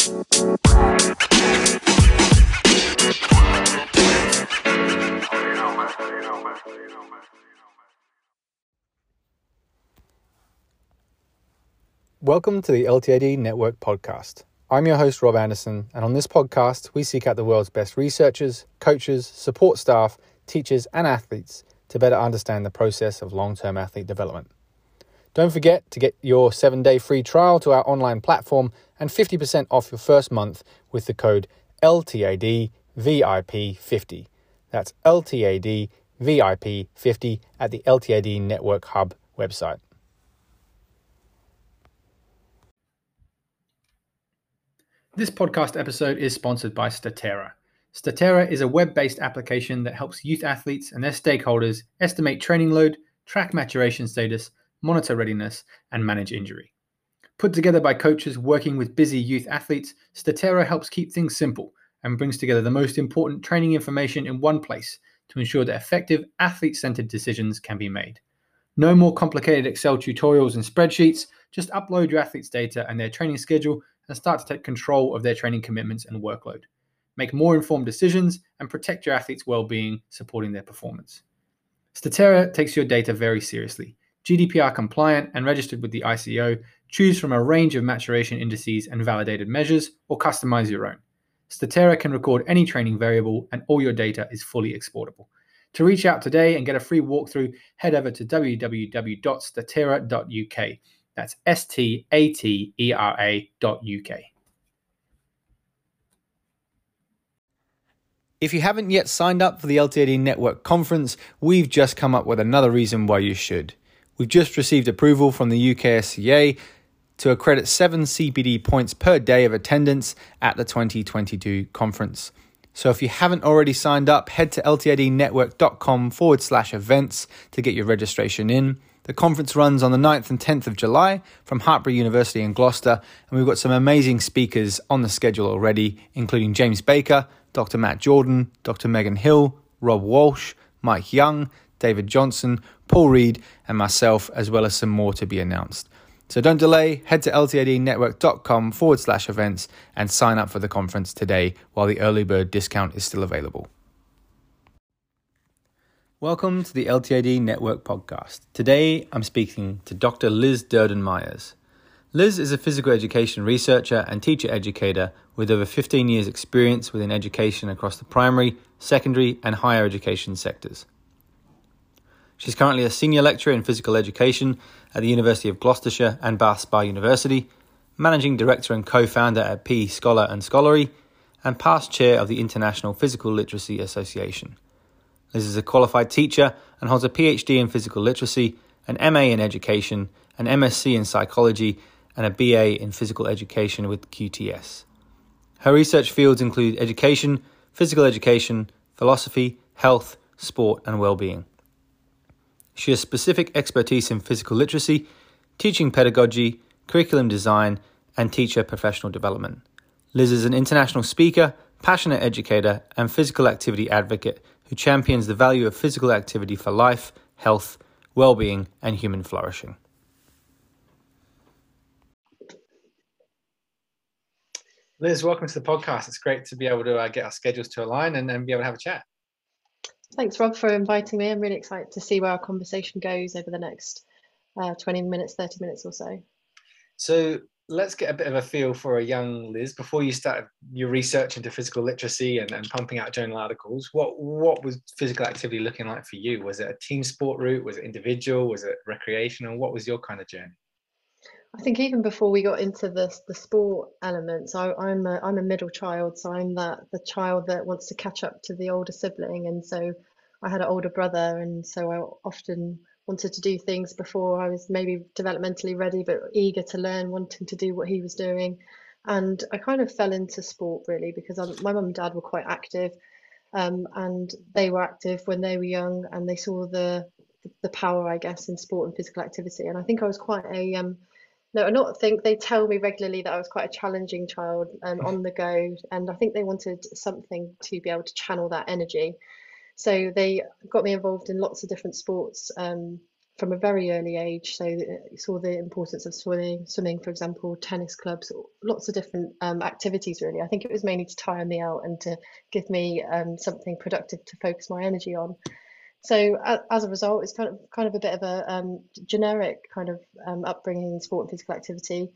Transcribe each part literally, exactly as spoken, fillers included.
Welcome to the L T A D Network podcast. I'm your host, Rob Anderson, and on this podcast, we seek out the world's best researchers, coaches, support staff, teachers, and athletes to better understand the process of long-term athlete development. Don't forget to get your seven-day free trial to our online platform and fifty percent off your first month with the code L T A D V I P fifty. That's L T A D V I P fifty at the L T A D Network Hub website. This podcast episode is sponsored by Statera. Statera is a web-based application that helps youth athletes and their stakeholders estimate training load, track maturation status, monitor readiness, and manage injury. Put together by coaches working with busy youth athletes, Statera helps keep things simple and brings together the most important training information in one place to ensure that effective athlete-centered decisions can be made. No more complicated Excel tutorials and spreadsheets, just upload your athletes' data and their training schedule and start to take control of their training commitments and workload. Make more informed decisions and protect your athletes' well-being, supporting their performance. Statera takes your data very seriously. G D P R compliant and registered with the I C O, choose from a range of maturation indices and validated measures, or customize your own. Statera can record any training variable and all your data is fully exportable. To reach out today and get a free walkthrough, head over to w w w dot statera dot u k. That's S T A T E R A dot U K. If you haven't yet signed up for the L T A D Network Conference, we've just come up with another reason why you should. We've just received approval from the U K S C A to accredit seven C P D points per day of attendance at the twenty twenty-two conference. So if you haven't already signed up, head to ltadnetwork.com forward slash events to get your registration in. The conference runs on the ninth and tenth of July from Hartpury University in Gloucester, and we've got some amazing speakers on the schedule already, including James Baker, Doctor Matt Jordan, Doctor Megan Hill, Rob Walsh, Mike Young, David Johnson, Paul Reed, and myself, as well as some more to be announced. So don't delay, head to ltadnetwork.com forward slash events and sign up for the conference today while the early bird discount is still available. Welcome to the L T A D Network podcast. Today, I'm speaking to Doctor Liz Durden-Myers. Liz is a physical education researcher and teacher educator with over fifteen years experience within education across the primary, secondary, and higher education sectors. She's currently a senior lecturer in physical education at the University of Gloucestershire and Bath Spa University, managing director and co-founder at P E Scholar and Scholarly, and past chair of the International Physical Literacy Association. Liz is a qualified teacher and holds a P H D in physical literacy, an M A in education, an M S C in psychology, and a B A in physical education with Q T S. Her research fields include education, physical education, philosophy, health, sport, and well-being. She has specific expertise in physical literacy, teaching pedagogy, curriculum design, and teacher professional development. Liz is an international speaker, passionate educator, and physical activity advocate who champions the value of physical activity for life, health, well-being, and human flourishing. Liz, welcome to the podcast. It's great to be able to uh, get our schedules to align and, and be able to have a chat. Thanks, Rob, for inviting me. I'm really excited to see where our conversation goes over the next uh, twenty minutes, thirty minutes or so. So let's get a bit of a feel for a young Liz. Before you started your research into physical literacy and, and pumping out journal articles, what, what was physical activity looking like for you? Was it a team sport route? Was it individual? Was it recreational? What was your kind of journey? I think even before we got into the the sport elements, I, I'm a I'm a middle child, so I'm that the child that wants to catch up to the older sibling, and so I had an older brother, and so I often wanted to do things before I was maybe developmentally ready, but eager to learn, wanting to do what he was doing, and I kind of fell into sport really because I'm, my mum and dad were quite active, um, and they were active when they were young, and they saw the the power, I guess, in sport and physical activity, and I think I was quite a um. No, I not think they tell me regularly that I was quite a challenging child, um, on the go, and I think they wanted something to be able to channel that energy. So they got me involved in lots of different sports, um, from a very early age. So I saw the importance of swimming, swimming, for example, tennis clubs, lots of different um, activities, really. I think it was mainly to tire me out and to give me um, something productive to focus my energy on. So as a result, it's kind of kind of a bit of a um, generic kind of um, upbringing in sport and physical activity.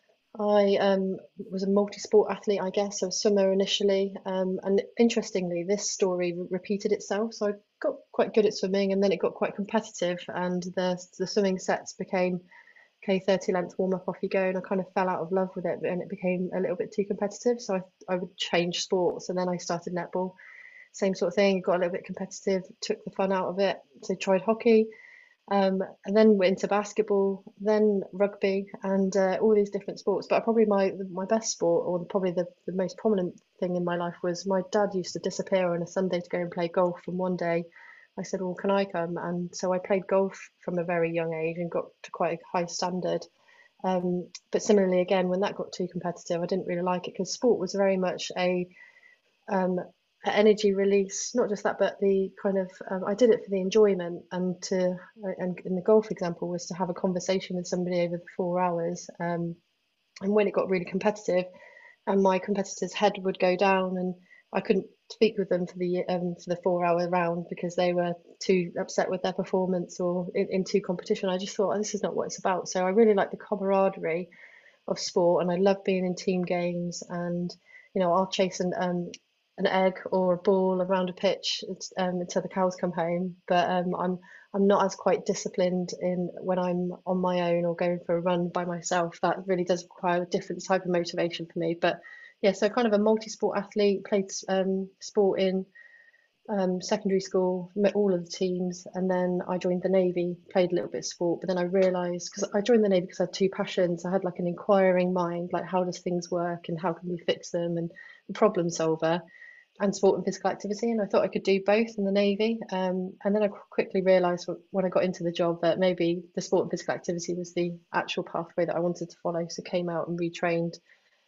I um, was a multi-sport athlete, I guess, so a swimmer initially. Um, and interestingly, this story re- repeated itself. So I got quite good at swimming, and then it got quite competitive, and the the swimming sets became, okay, thirty length warm up, off you go. And I kind of fell out of love with it, and it became a little bit too competitive. So I, I would change sports, and then I started netball. Same sort of thing, got a little bit competitive, took the fun out of it. So tried hockey, um, and then went into basketball, then rugby, and uh, all these different sports. But probably my my best sport, or probably the, the most prominent thing in my life, was my dad used to disappear on a Sunday to go and play golf. And one day I said, well, can I come? And so I played golf from a very young age and got to quite a high standard. Um, but similarly, again, when that got too competitive, I didn't really like it, because sport was very much a um, energy release. Not just that, but the kind of um, I did it for the enjoyment, and to and in the golf example was to have a conversation with somebody over the four hours. Um, and when it got really competitive, and my competitor's head would go down, and I couldn't speak with them for the um, for the four hour round because they were too upset with their performance or in, into competition. I just thought, oh, this is not what it's about. So I really like the camaraderie of sport, and I love being in team games. And you know, I'll chase an um, an egg or a ball around a pitch um, until the cows come home. But um, I'm I'm not as quite disciplined in when I'm on my own or going for a run by myself. That really does require a different type of motivation for me. But yeah, so kind of a multi-sport athlete, played um, sport in um, secondary school, met all of the teams, and then I joined the Navy, played a little bit of sport. But then I realised, because I joined the Navy because I had two passions. I had like an inquiring mind, like how does things work and how can we fix them, and a problem solver, and sport and physical activity. And I thought I could do both in the Navy. Um, and then I quickly realised when I got into the job that maybe the sport and physical activity was the actual pathway that I wanted to follow. So came out and retrained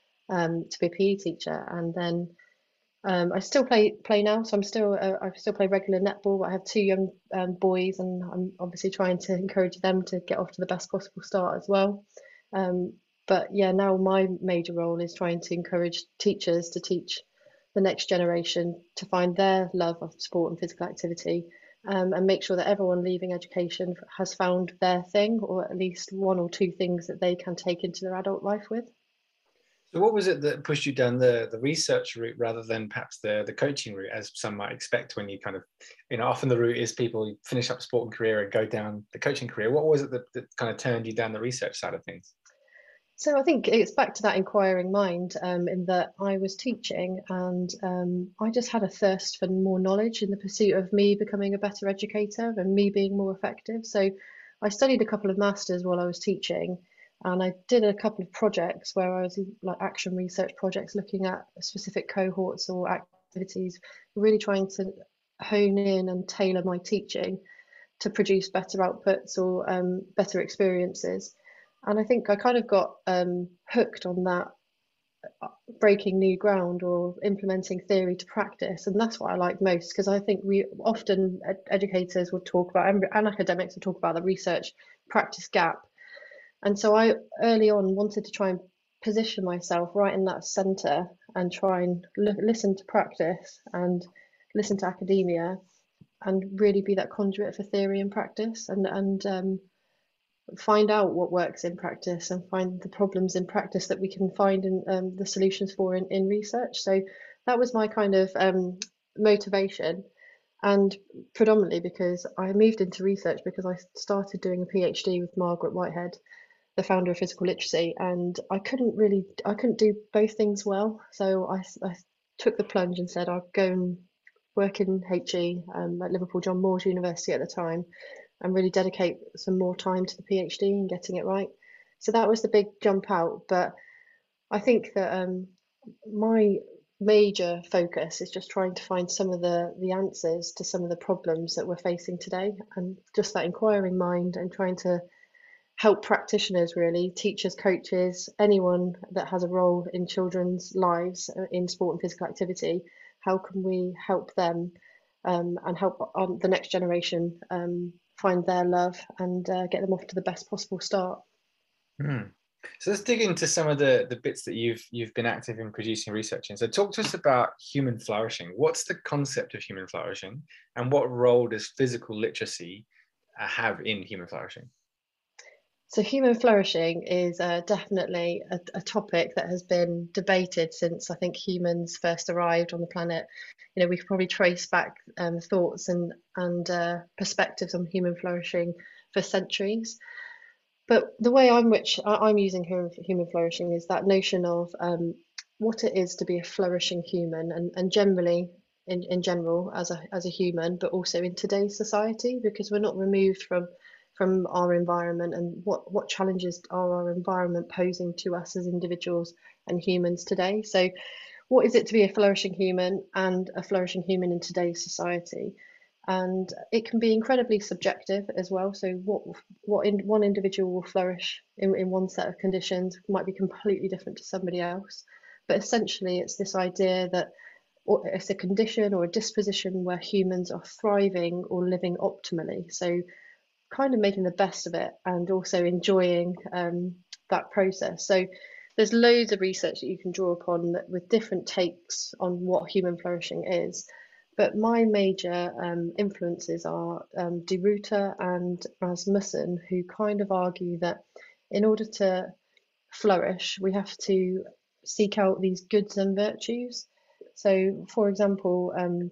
um, to be a P E teacher, and then um, I still play play now, so I'm still uh, I still play regular netball. But I have two young um, boys, and I'm obviously trying to encourage them to get off to the best possible start as well. Um, but yeah, now my major role is trying to encourage teachers to teach the next generation to find their love of sport and physical activity, um, and make sure that everyone leaving education has found their thing, or at least one or two things that they can take into their adult life with. So what was it that pushed you down the, the research route rather than perhaps the, the coaching route, as some might expect when you kind of, you know, often the route is people finish up sport and career and go down the coaching career. What was it that, that kind of turned you down the research side of things? So I think it's back to that inquiring mind, um, in that I was teaching, and um, I just had a thirst for more knowledge in the pursuit of me becoming a better educator and me being more effective. So I studied a couple of masters while I was teaching, and I did a couple of projects where I was like action research projects looking at specific cohorts or activities, really trying to hone in and tailor my teaching to produce better outputs or um, better experiences. And I think I kind of got um, hooked on that, breaking new ground or implementing theory to practice. And that's what I like most, because I think we often ed- educators would talk about, and academics would talk about, the research practice gap. And so I early on wanted to try and position myself right in that center and try and l- listen to practice and listen to academia and really be that conduit for theory and practice, and and um, find out what works in practice and find the problems in practice that we can find in um, the solutions for in, in research. So that was my kind of um, motivation, and predominantly because I moved into research because I started doing a PhD with Margaret Whitehead, the founder of Physical Literacy, and I couldn't really I couldn't do both things well. So I, I took the plunge and said I'll go and work in H E um, at Liverpool John Moores University at the time, and really dedicate some more time to the PhD and getting it right. So that was the big jump out. But I think that um, my major focus is just trying to find some of the the answers to some of the problems that we're facing today, and just that inquiring mind, and trying to help practitioners, really, teachers, coaches, anyone that has a role in children's lives in sport and physical activity. How can we help them um, and help on the next generation um, find their love and uh, get them off to the best possible start. Mm. So let's dig into some of the, the bits that you've you've been active in producing research in. So talk to us about human flourishing. What's the concept of human flourishing, and what role does physical literacy uh, have in human flourishing? So human flourishing is uh, definitely a, a topic that has been debated since I think humans first arrived on the planet. You know, we could probably trace back um, thoughts and and uh, perspectives on human flourishing for centuries. But the way I'm which I- I'm using human, human flourishing is that notion of um, what it is to be a flourishing human, and, and generally in, in general as a as a human, but also in today's society, because we're not removed from from our environment, and what what challenges are our environment posing to us as individuals and humans today. So what is it to be a flourishing human and a flourishing human in today's society? And it can be incredibly subjective as well. So what what in one individual will flourish in, in one set of conditions might be completely different to somebody else. But essentially, it's this idea that it's a condition or a disposition where humans are thriving or living optimally. So kind of making the best of it and also enjoying um, that process. So there's loads of research that you can draw upon that, with different takes on what human flourishing is. But my major um, influences are um, De Ruyter and Rasmussen, who kind of argue that in order to flourish, we have to seek out these goods and virtues. So, for example, um,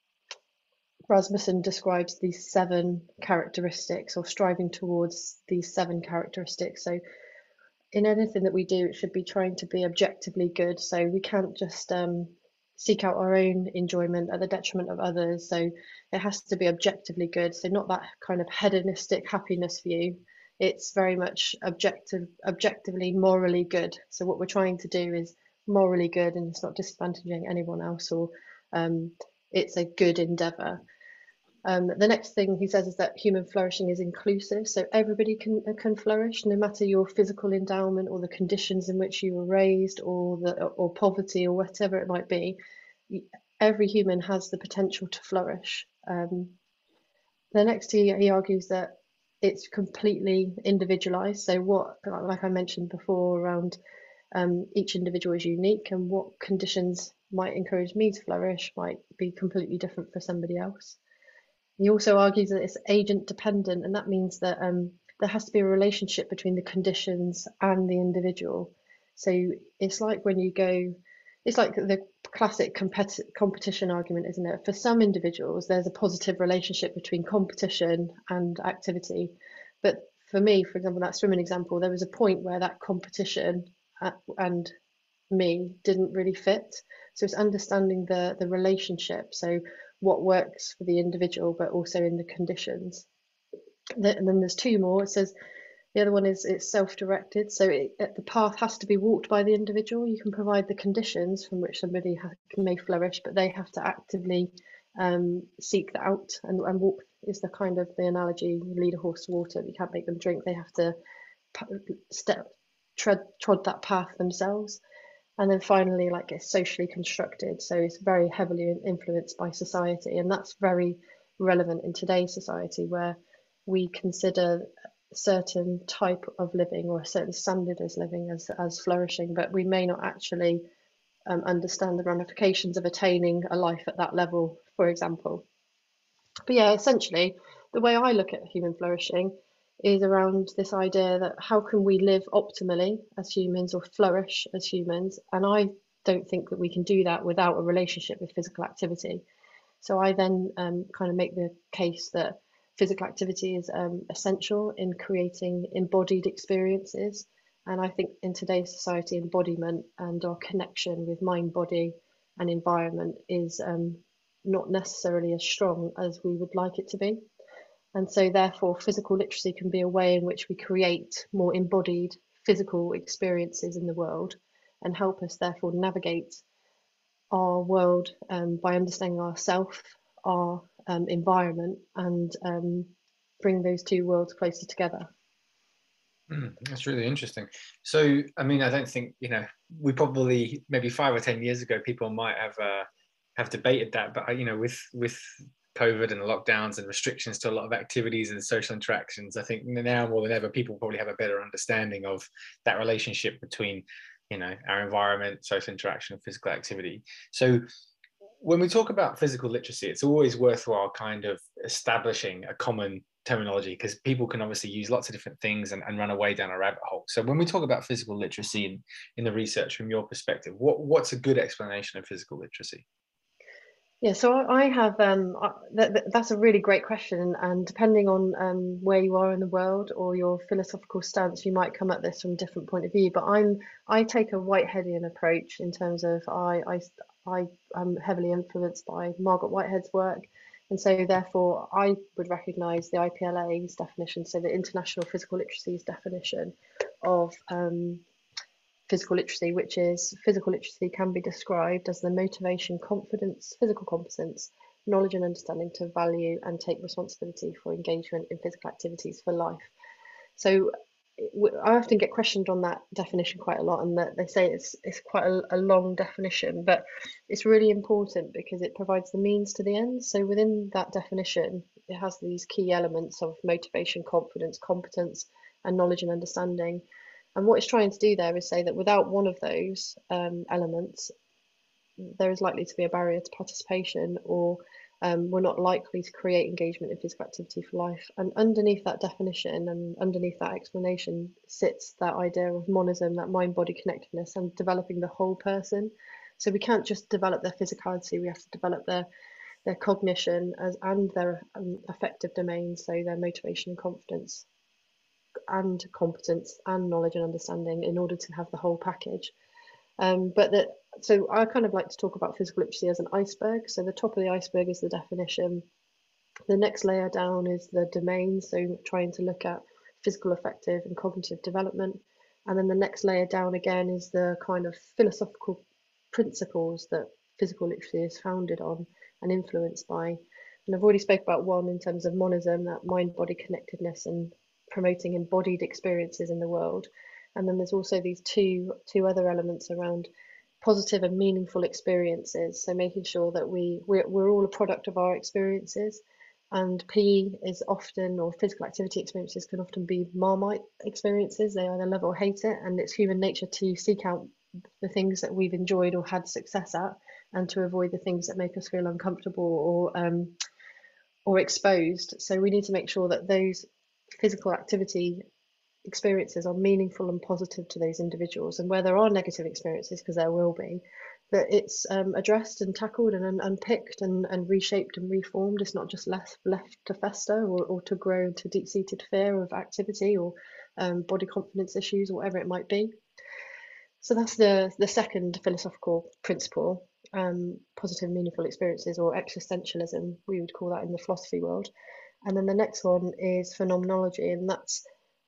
Rasmussen describes these seven characteristics, or striving towards these seven characteristics. So in anything that we do, it should be trying to be objectively good. So we can't just um, seek out our own enjoyment at the detriment of others. So it has to be objectively good. So not that kind of hedonistic happiness view. It's very much objective, objectively, morally good. So what we're trying to do is morally good, and it's not disadvantaging anyone else, or um, it's a good endeavour. Um, the next thing he says is that human flourishing is inclusive, so everybody can can flourish, no matter your physical endowment or the conditions in which you were raised, or the or poverty, or whatever it might be. Every human has the potential to flourish. Um, the next, he, he argues that it's completely individualized. So what, like I mentioned before, around um, each individual is unique, and what conditions might encourage me to flourish might be completely different for somebody else. He also argues that it's agent dependent, and that means that um, there has to be a relationship between the conditions and the individual. So it's like when you go, it's like the classic competi competition argument, isn't it? For some individuals, there's a positive relationship between competition and activity. But for me, for example, that swimming example, there was a point where that competition and me didn't really fit. So it's understanding the the relationship. So what works for the individual, but also in the conditions. And then there's two more. It says the other one is it's self-directed. So it, the path has to be walked by the individual. You can provide the conditions from which somebody ha may flourish, but they have to actively um, seek that out and, and walk. Is the kind of the analogy: you lead a horse to water, but you can't make them drink. They have to step, tread, trod that path themselves. And then finally, like, it's socially constructed, so it's very heavily influenced by society, and that's very relevant in today's society, where we consider a certain type of living or a certain standard as living as, as flourishing, but we may not actually um, understand the ramifications of attaining a life at that level, for example. But yeah, essentially, the way I look at human flourishing is around this idea that how can we live optimally as humans, or flourish as humans? And I don't think that we can do that without a relationship with physical activity. So I then um, kind of make the case that physical activity is um, essential in creating embodied experiences. And I think in today's society, embodiment and our connection with mind, body, and environment is um, not necessarily as strong as we would like it to be. And so therefore, physical literacy can be a way in which we create more embodied physical experiences in the world, and help us therefore navigate our world um, by understanding ourself, our um, environment, and um, bring those two worlds closer together. Mm, that's really interesting. So, I mean, I don't think, you know, we probably, maybe five or ten years ago, people might have uh, have debated that, but, you know, with with COVID and the lockdowns and restrictions to a lot of activities and social interactions, I think now more than ever, people probably have a better understanding of that relationship between, you know, our environment, social interaction, and physical activity. So when we talk about physical literacy, it's always worthwhile kind of establishing a common terminology, because people can obviously use lots of different things and, and run away down a rabbit hole. So when we talk about physical literacy in, in the research from your perspective, what, what's a good explanation of physical literacy? Yeah, so I I have um I- that, that- that's a really great question, and depending on um where you are in the world or your philosophical stance, you might come at this from a different point of view. But I'm I take a Whiteheadian approach in terms of I I I am heavily influenced by Margaret Whitehead's work, and so therefore I would recognise the I P L A's definition, so the International Physical Literacy's definition of um physical literacy, which is physical literacy can be described as the motivation, confidence, physical competence, knowledge and understanding to value and take responsibility for engagement in physical activities for life. So I often get questioned on that definition quite a lot, and that they say it's it's quite a, a long definition, but it's really important because it provides the means to the end. So within that definition, it has these key elements of motivation, confidence, competence, and knowledge and understanding. And what it's trying to do there is say that without one of those um, elements, there is likely to be a barrier to participation, or um, we're not likely to create engagement in physical activity for life. And underneath that definition and underneath that explanation sits that idea of monism, that mind-body connectedness, and developing the whole person. So we can't just develop their physicality, we have to develop their their cognition as and their um, affective domains, so their motivation and confidence and competence and knowledge and understanding in order to have the whole package. Um, but that, so I kind of like to talk about physical literacy as an iceberg. So the top of the iceberg is the definition. The next layer down is the domain, so trying to look at physical, affective, and cognitive development. And then the next layer down again is the kind of philosophical principles that physical literacy is founded on and influenced by. And I've already spoke about one in terms of monism, that mind-body connectedness and promoting embodied experiences in the world. And then there's also these two two other elements around positive and meaningful experiences. So making sure that we we're, we're all a product of our experiences, and P E is often, or physical activity experiences can often be Marmite experiences. They either love or hate it, and it's human nature to seek out the things that we've enjoyed or had success at, and to avoid the things that make us feel uncomfortable or um, or exposed. So we need to make sure that those physical activity experiences are meaningful and positive to those individuals, and where there are negative experiences, because there will be, that it's um, addressed and tackled and unpicked and, and reshaped and reformed. It's not just left left to fester or, or to grow into deep-seated fear of activity or um, body confidence issues or whatever it might be. So that's the the second philosophical principle, um, positive meaningful experiences, or existentialism, we would call that in the philosophy world. And then the next one is phenomenology, and that's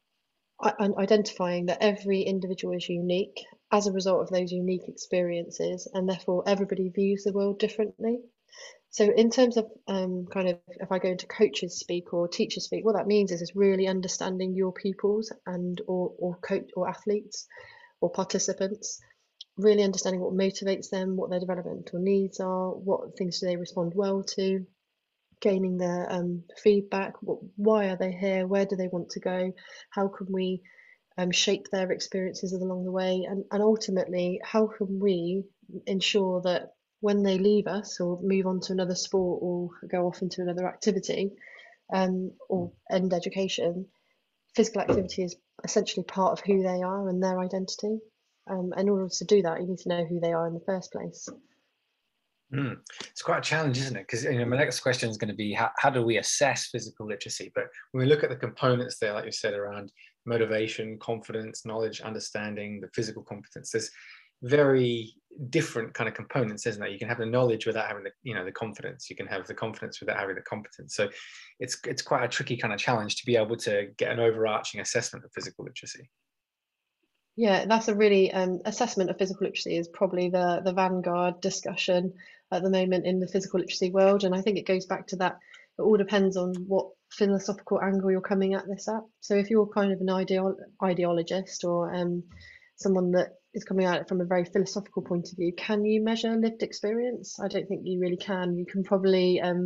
identifying that every individual is unique as a result of those unique experiences, and therefore everybody views the world differently. So in terms of um, kind of, if I go into coaches speak or teachers speak, what that means is is really understanding your pupils and or or coach or athletes or participants, really understanding what motivates them, what their developmental needs are, what things do they respond well to, gaining their um, feedback, what, why are they here, where do they want to go, how can we um, shape their experiences along the way, and, and ultimately how can we ensure that when they leave us or move on to another sport or go off into another activity um, or end education, physical activity is essentially part of who they are and their identity. Um, in order to do that, you need to know who they are in the first place. Mm. It's quite a challenge, isn't it? Because, you know, my next question is going to be how, how do we assess physical literacy? But when we look at the components there, like you said, around motivation, confidence, knowledge, understanding, the physical competence, there's very different kind of components, isn't there? You can have the knowledge without having the, you know, the confidence. You can have the confidence without having the competence. So it's it's quite a tricky kind of challenge to be able to get an overarching assessment of physical literacy. Yeah, that's a really um, assessment of physical literacy is probably the the vanguard discussion at the moment in the physical literacy world, and I think it goes back to that. It all depends on what philosophical angle you're coming at this at. So if you're kind of an ideol ideologist or um, someone that is coming at it from a very philosophical point of view, can you measure lived experience? I don't think you really can. You can probably um,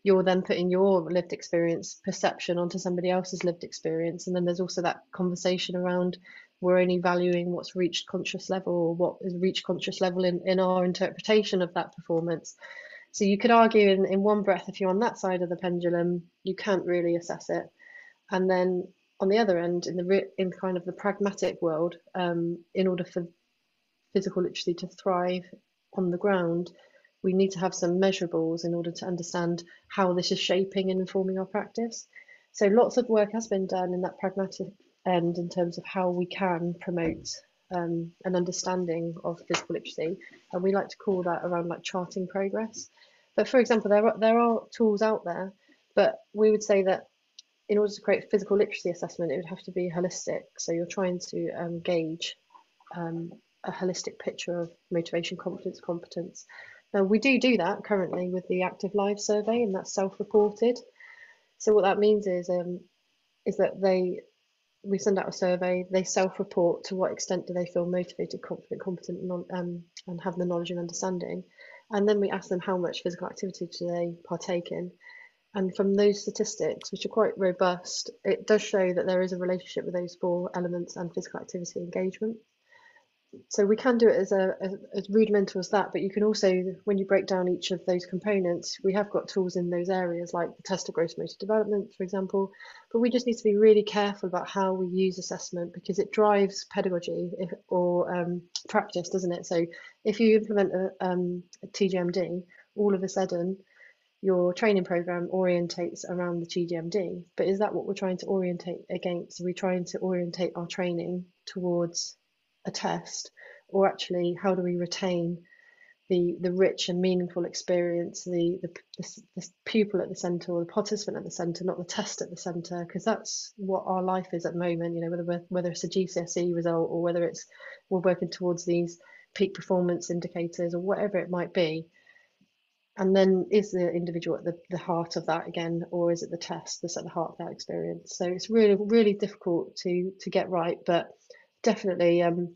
you're then putting your lived experience perception onto somebody else's lived experience. And then there's also that conversation around, we're only valuing what's reached conscious level, or what is reached conscious level in, in our interpretation of that performance. So you could argue in, in one breath, if you're on that side of the pendulum, you can't really assess it. And then on the other end, in the in kind of the pragmatic world, um, in order for physical literacy to thrive on the ground, we need to have some measurables in order to understand how this is shaping and informing our practice. So lots of work has been done in that pragmatic end in terms of how we can promote um, an understanding of physical literacy, and we like to call that around like charting progress. But for example, there are, there are tools out there, but we would say that in order to create physical literacy assessment, it would have to be holistic. So you're trying to um, gauge um, a holistic picture of motivation, confidence, competence. Now, we do do that currently with the Active Live survey, and that's self-reported. So what that means is um, is that they we send out a survey, they self-report to what extent do they feel motivated, confident, competent, and, um, and have the knowledge and understanding. And then we ask them how much physical activity do they partake in. And from those statistics, which are quite robust, it does show that there is a relationship with those four elements and physical activity engagement. So we can do it as a as, as rudimental as that, but you can also, when you break down each of those components, we have got tools in those areas like the test of gross motor development, for example. But we just need to be really careful about how we use assessment, because it drives pedagogy if, or um, practice, doesn't it? So if you implement a, um, a T G M D, all of a sudden your training program orientates around the T G M D. But is that what we're trying to orientate against? Are we trying to orientate our training towards a test, or actually how do we retain the the rich and meaningful experience, the the, the, the pupil at the centre, or the participant at the centre, not the test at the centre? Because that's what our life is at the moment, you know, whether whether it's a G C S E result, or whether it's we're working towards these peak performance indicators, or whatever it might be. And then is the individual at the, the heart of that again, or is it the test that's at the heart of that experience? So it's really, really difficult to to get right, but definitely um,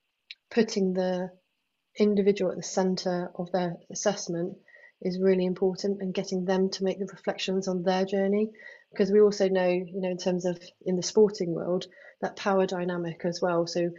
putting the individual at the centre of their assessment is really important, and getting them to make the reflections on their journey, because we also know, you know, in terms of in the sporting world, that power dynamic as well. So,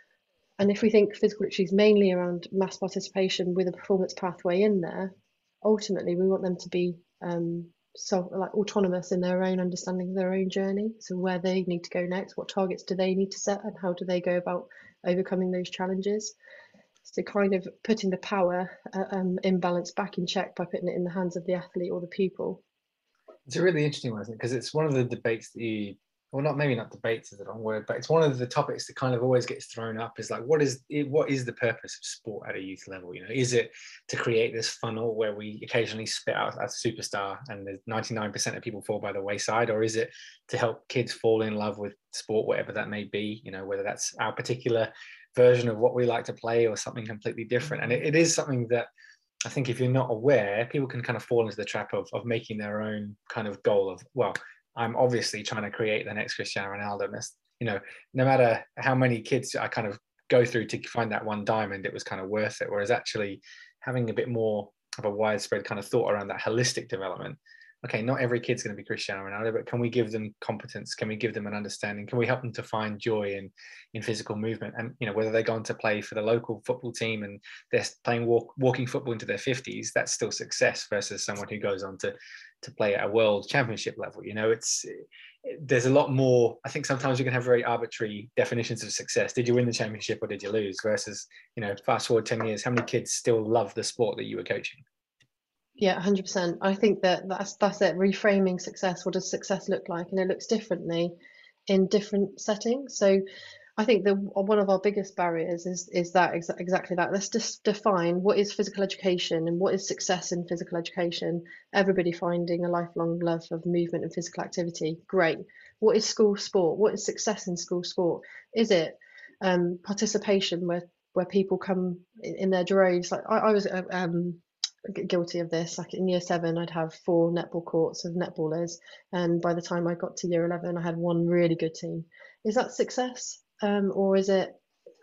and if we think physical literacy is mainly around mass participation with a performance pathway in there, ultimately we want them to be um, so like autonomous in their own understanding of their own journey. So where they need to go next, what targets do they need to set, and how do they go about overcoming those challenges? So kind of putting the power uh, um, imbalance back in check by putting it in the hands of the athlete or the pupil. It's a really interesting one, isn't it? Because it's one of the debates that you, well, not maybe not debates is the wrong word, but it's one of the topics that kind of always gets thrown up. Is like, what is what is the purpose of sport at a youth level? You know, is it to create this funnel where we occasionally spit out a superstar and the ninety-nine percent of people fall by the wayside, or is it to help kids fall in love with sport, whatever that may be? You know, whether that's our particular version of what we like to play or something completely different. And it, it is something that I think if you're not aware, people can kind of fall into the trap of, of making their own kind of goal of, well, I'm obviously trying to create the next Cristiano Ronaldo. And that's, you know, no matter how many kids I kind of go through to find that one diamond, it was kind of worth it. Whereas actually having a bit more of a widespread kind of thought around that holistic development. Okay, not every kid's going to be Cristiano Ronaldo, but can we give them competence? Can we give them an understanding? Can we help them to find joy in in physical movement? And you know, whether they're going to play for the local football team and they're playing walk, walking football into their fifties, that's still success versus someone who goes on to to play at a world championship level. You know, it's there's a lot more. I think sometimes you can have very arbitrary definitions of success. Did you win the championship or did you lose? Versus, you know, fast forward ten years, how many kids still love the sport that you were coaching? Yeah, one hundred percent. I think that that's that's it. Reframing success. What does success look like? And it looks differently in different settings. So I think that one of our biggest barriers is is that exa exactly that. Let's just define what is physical education and what is success in physical education. Everybody finding a lifelong love of movement and physical activity. Great. What is school sport? What is success in school sport? Is it um, participation where where people come in, in their droves? Like I, I was uh, um, guilty of this. Like in year seven, I'd have four netball courts of netballers, and by the time I got to year eleven, I had one really good team. Is that success, um, or is it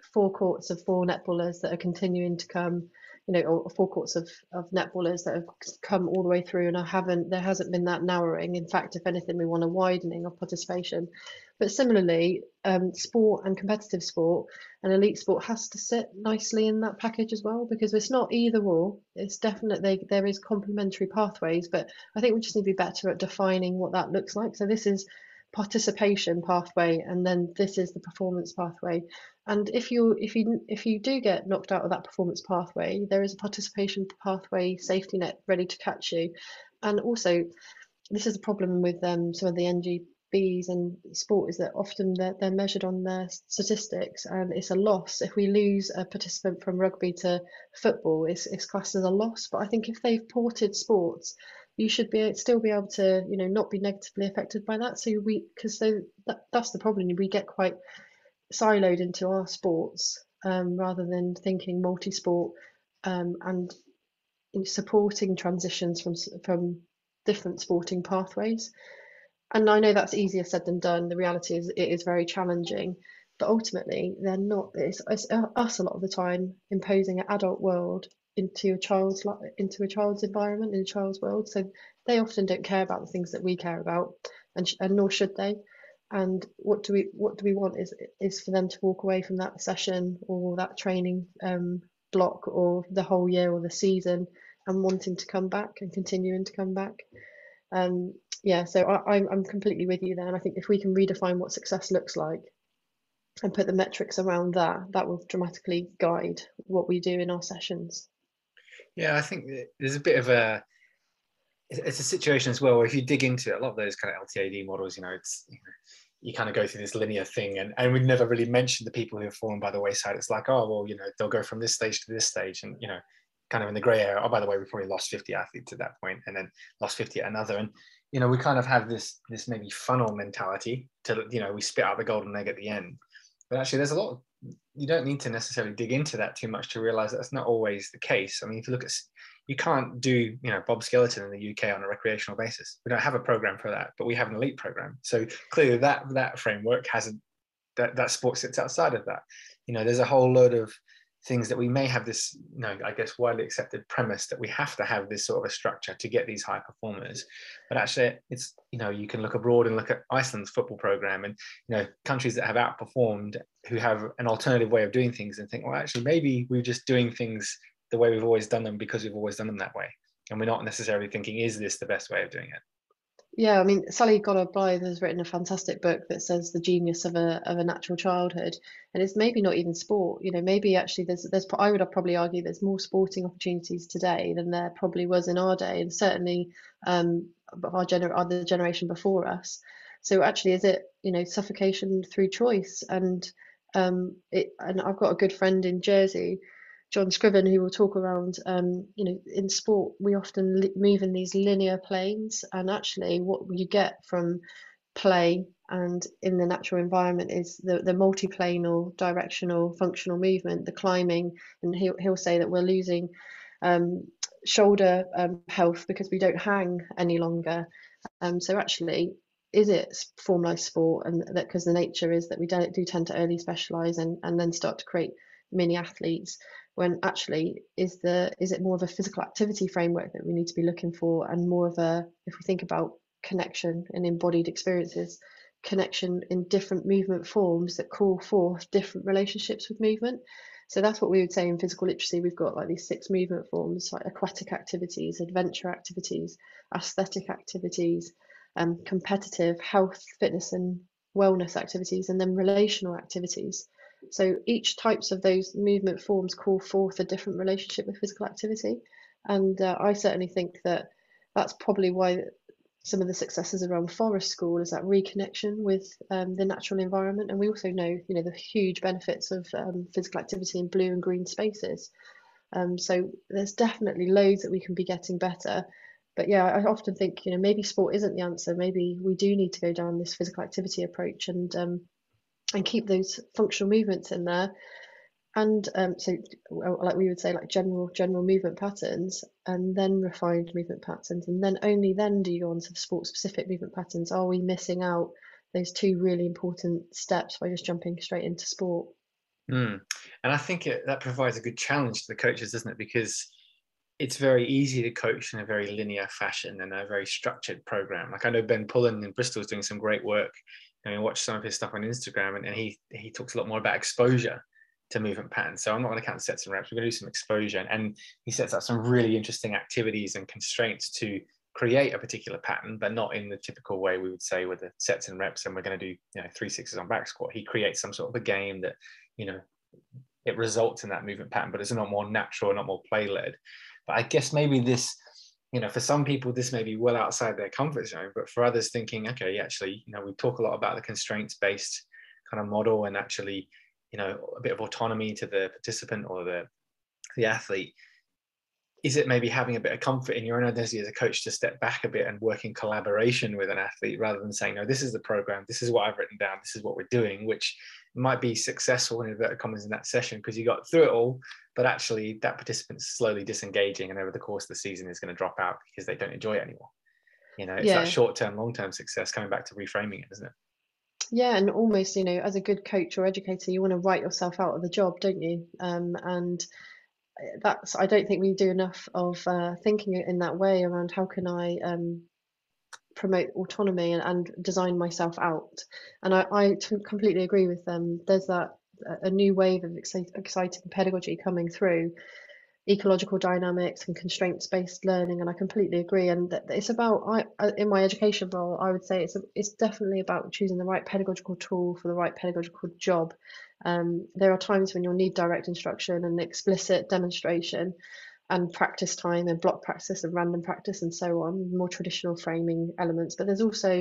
four courts of four netballers that are continuing to come, you know, or four courts of, of netballers that have come all the way through, and I haven't, there hasn't been that narrowing. In fact, if anything, we want a widening of participation. But similarly, um, sport and competitive sport and elite sport has to sit nicely in that package as well, because it's not either or. It's definitely, there is complementary pathways, but I think we just need to be better at defining what that looks like. So this is participation pathway, and then this is the performance pathway. And if you if you if you do get knocked out of that performance pathway, there is a participation pathway safety net ready to catch you. And also, this is a problem with um, some of the N G Bs and sport, is that often they're, they're measured on their statistics, and it's a loss if we lose a participant from rugby to football. It's, it's classed as a loss. But I think if they've ported sports, you should be still be able to, you know, not be negatively affected by that. So we, because so that, that's the problem. We get quite siloed into our sports um, rather than thinking multi-sport um, and supporting transitions from from different sporting pathways. And I know that's easier said than done. The reality is it is very challenging, but ultimately they're not. It's, it's us a lot of the time imposing an adult world into a child's into a child's environment, in a child's world. So they often don't care about the things that we care about, and, and nor should they. And what do we what do we want is is for them to walk away from that session or that training um, block or the whole year or the season and wanting to come back and continuing to come back. Um, yeah, so I, I'm I'm completely with you there, and I think if we can redefine what success looks like and put the metrics around that, that will dramatically guide what we do in our sessions. Yeah, I think there's a bit of a it's a situation as well where if you dig into it, a lot of those kind of L T A D models, you know, it's you, know, you kind of go through this linear thing, and and we never really mention the people who have fallen by the wayside. It's like, oh well, you know, they'll go from this stage to this stage, and you know, kind of in the grey area. Oh, by the way, we probably lost fifty athletes at that point, and then lost fifty at another, and you know, we kind of have this this maybe funnel mentality to, you know, we spit out the golden egg at the end. But actually, there's a lot of, you don't need to necessarily dig into that too much to realize that's not always the case. I mean, if you look at, you can't do, you know, Bob Skeleton in the U K on a recreational basis. We don't have a program for that, but we have an elite program. So clearly that that framework hasn't, that, that sport sits outside of that. You know, there's a whole load of things that we may have this, you know, I guess widely accepted premise that we have to have this sort of a structure to get these high performers. But actually it's, you know, you can look abroad and look at Iceland's football program and, you know, countries that have outperformed who have an alternative way of doing things and think, well, actually, maybe we're just doing things the way we've always done them because we've always done them that way. And we're not necessarily thinking, is this the best way of doing it? Yeah, I mean, Sally Goddard Blythe has written a fantastic book that says the genius of a of a natural childhood, and it's maybe not even sport. You know, maybe actually there's there's I would probably argue there's more sporting opportunities today than there probably was in our day, and certainly um, our gener our the generation before us. So actually, is it, you know, suffocation through choice? And um, it and I've got a good friend in Jersey, John Scriven, who will talk around, um, you know, in sport, we often li- move in these linear planes, and actually what you get from play and in the natural environment is the, the multi-planal, directional, functional movement, the climbing, and he'll, he'll say that we're losing um, shoulder um, health because we don't hang any longer. Um, so actually, is it formalised sport? And that because the nature is that we don't do tend to early specialise and, and then start to create mini athletes, when actually is the is it more of a physical activity framework that we need to be looking for, and more of a, if we think about connection and embodied experiences, connection in different movement forms that call forth different relationships with movement. So that's what we would say in physical literacy. We've got like these six movement forms, like aquatic activities, adventure activities, aesthetic activities, um, competitive, health, fitness and wellness activities, and then relational activities. So each types of those movement forms call forth a different relationship with physical activity. And uh, I certainly think that that's probably why some of the successes around Forest School is that reconnection with um, the natural environment. And we also know, you know, the huge benefits of um, physical activity in blue and green spaces. Um, so there's definitely loads that we can be getting better. But yeah, I often think, you know, maybe sport isn't the answer. Maybe we do need to go down this physical activity approach and um, and keep those functional movements in there. And um, so like we would say, like general general movement patterns, and then refined movement patterns, and then only then do you go on to sport specific movement patterns. Are we missing out those two really important steps by just jumping straight into sport? Mm. And I think it, that provides a good challenge to the coaches, doesn't it? Because it's very easy to coach in a very linear fashion and a very structured program. Like I know Ben Pullen in Bristol is doing some great work. I mean, watch some of his stuff on Instagram, and, and he he talks a lot more about exposure to movement patterns. So I'm not going to count sets and reps. We're going to do some exposure, and he sets out some really interesting activities and constraints to create a particular pattern, but not in the typical way we would say with the sets and reps. And we're going to do you know three sixes on back squat. He creates some sort of a game that you know it results in that movement pattern, but it's not more natural, not more play led. But I guess maybe this, you know, for some people, this may be well outside their comfort zone, but for others thinking, okay, actually, you know, we talk a lot about the constraints based kind of model and actually, you know, a bit of autonomy to the participant or the, the athlete. Is it maybe having a bit of comfort in your own identity as a coach to step back a bit and work in collaboration with an athlete rather than saying, no, this is the program, this is what I've written down, this is what we're doing, which might be successful in inverted commas in that session because you got through it all, but actually that participant's slowly disengaging and over the course of the season is going to drop out because they don't enjoy it anymore. You know, it's Yeah. that short-term, long-term success coming back to reframing it, isn't it? Yeah, and almost, you know, as a good coach or educator, you want to write yourself out of the job, don't you? Um, and that's, I don't think we do enough of uh, thinking in that way around how can I um, promote autonomy and, and design myself out. And I, I t- completely agree with them. There's that a new wave of exciting, exciting pedagogy coming through, ecological dynamics and constraints-based learning, and I completely agree. And that it's about, I in my education role, I would say it's a, it's definitely about choosing the right pedagogical tool for the right pedagogical job. Um, there are times when you'll need direct instruction and explicit demonstration and practice time and block practice and random practice and so on, more traditional framing elements. But there's also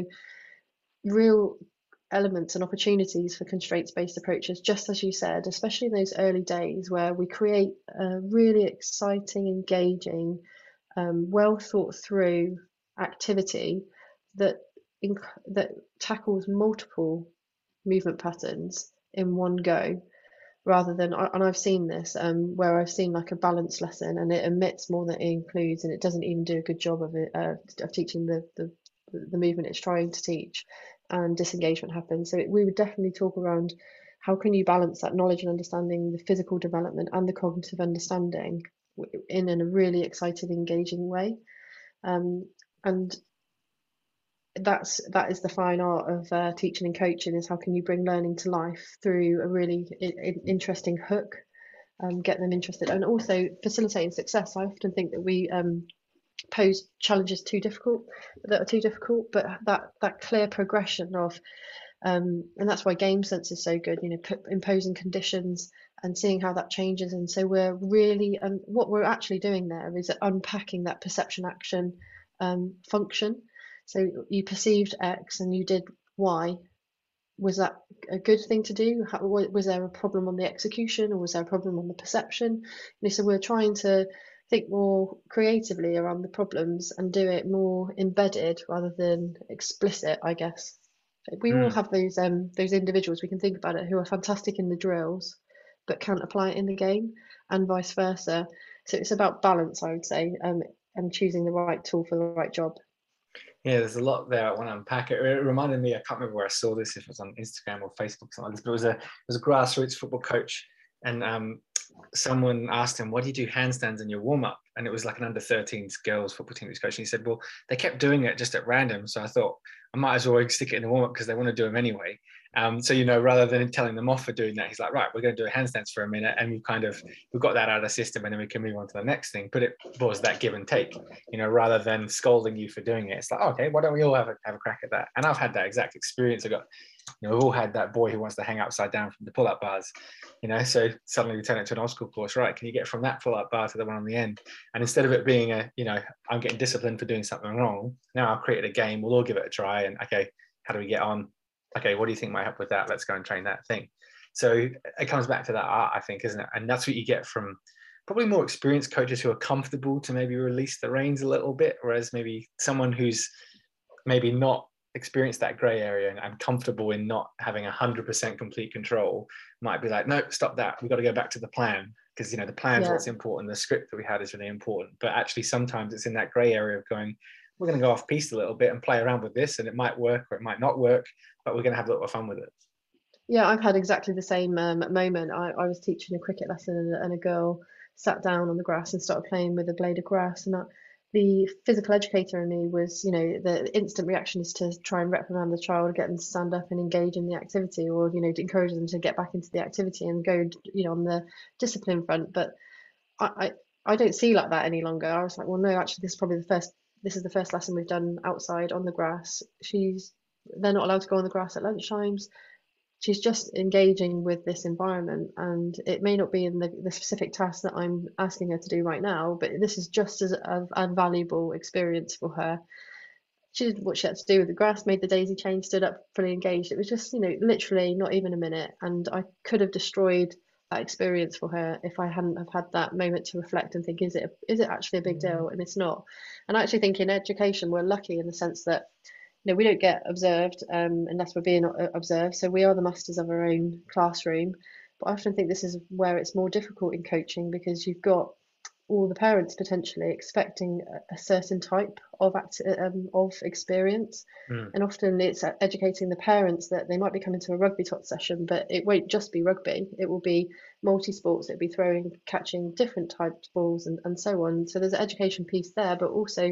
real elements and opportunities for constraints-based approaches, just as you said, especially in those early days where we create a really exciting, engaging, um, well thought through activity that inc- that tackles multiple movement patterns in one go, rather than, and I've seen this um, where I've seen like a balance lesson and it omits more than it includes, and it doesn't even do a good job of it uh, of teaching the, the the movement it's trying to teach, and disengagement happens. So it, we would definitely talk around how can you balance that knowledge and understanding, the physical development and the cognitive understanding in, in a really exciting, engaging way. Um, and that's that is the fine art of uh, teaching and coaching, is how can you bring learning to life through a really I- interesting hook, um, get them interested, and also facilitating success. I often think that we um, pose challenges too difficult that are too difficult, but that that clear progression of um, and that's why game sense is so good, you know, p- imposing conditions and seeing how that changes. And so we're really, and um, what we're actually doing there is unpacking that perception action um, function. So you perceived X and you did Y. Was that a good thing to do? How, was there a problem on the execution, or was there a problem on the perception? You know, so we're trying to think more creatively around the problems and do it more embedded rather than explicit, I guess. We all Mm. have those um those individuals, we can think about it, who are fantastic in the drills but can't apply it in the game, and vice versa. So it's about balance, I would say, um, and choosing the right tool for the right job. Yeah, there's a lot there I want to unpack. It, it reminded me, I can't remember where I saw this, if it was on Instagram or Facebook, something like this, but it was a it was a grassroots football coach, and um, someone asked him, "Why do you do handstands in your warm up?" And it was like an under thirteens girls football team he's coaching. He said, "Well, they kept doing it just at random, so I thought I might as well stick it in the warm up because they want to do them anyway." Um, so you know, rather than telling them off for doing that, he's like, "Right, we're going to do a handstands for a minute," and we've kind of we've got that out of the system, and then we can move on to the next thing. But it was that give and take, you know, rather than scolding you for doing it. It's like, oh, okay, why don't we all have a have a crack at that? And I've had that exact experience. I got, you know, we've all had that boy who wants to hang upside down from the pull-up bars, you know, so suddenly we turn it to an obstacle course, right? Can you get from that pull-up bar to the one on the end? And instead of it being a, you know, I'm getting disciplined for doing something wrong, now I've created a game, we'll all give it a try, and okay, how do we get on? Okay, what do you think might help with that? Let's go and train that thing. So it comes back to that art, I think, isn't it? And that's what you get from probably more experienced coaches who are comfortable to maybe release the reins a little bit, whereas maybe someone who's maybe not experienced that gray area and, and comfortable in not having one hundred percent complete control might be like, no, stop that. We've got to go back to the plan, because, you know, the plan's Yeah. what's important. The script that we had is really important. But actually, sometimes it's in that gray area of going, we're going to go off piste a little bit and play around with this, and it might work or it might not work, but we're going to have a little fun with it. Yeah, I've had exactly the same um, moment. I, I was teaching a cricket lesson, and, and a girl sat down on the grass and started playing with a blade of grass. And that, the physical educator in me was, you know, the instant reaction is to try and reprimand the child, get them to stand up and engage in the activity, or, you know, to encourage them to get back into the activity and go, you know, on the discipline front. But I, I, I don't see like that any longer. I was like, well, no, actually, this is probably the first. This is the first lesson we've done outside on the grass. She's They're not allowed to go on the grass at lunchtimes. She's just engaging with this environment, and it may not be in the, the specific task that I'm asking her to do right now, but this is just as a, a valuable experience for her. She did what she had to do with the grass, made the daisy chain, stood up fully engaged. It was just, you know, literally not even a minute, and I could have destroyed that experience for her if I hadn't have had that moment to reflect and think, is it is it actually a big deal? And it's not. And I actually think in education we're lucky in the sense that, you know, we don't get observed um, unless we're being observed. So we are the masters of our own classroom. But I often think this is where it's more difficult in coaching, because you've got all the parents potentially expecting a, a certain type of act, um, of experience. Mm. And often it's educating the parents that they might be coming to a rugby tot session, but it won't just be rugby. It will be multi-sports. It'll be throwing, catching different types of balls, and, and so on. So there's an education piece there, but also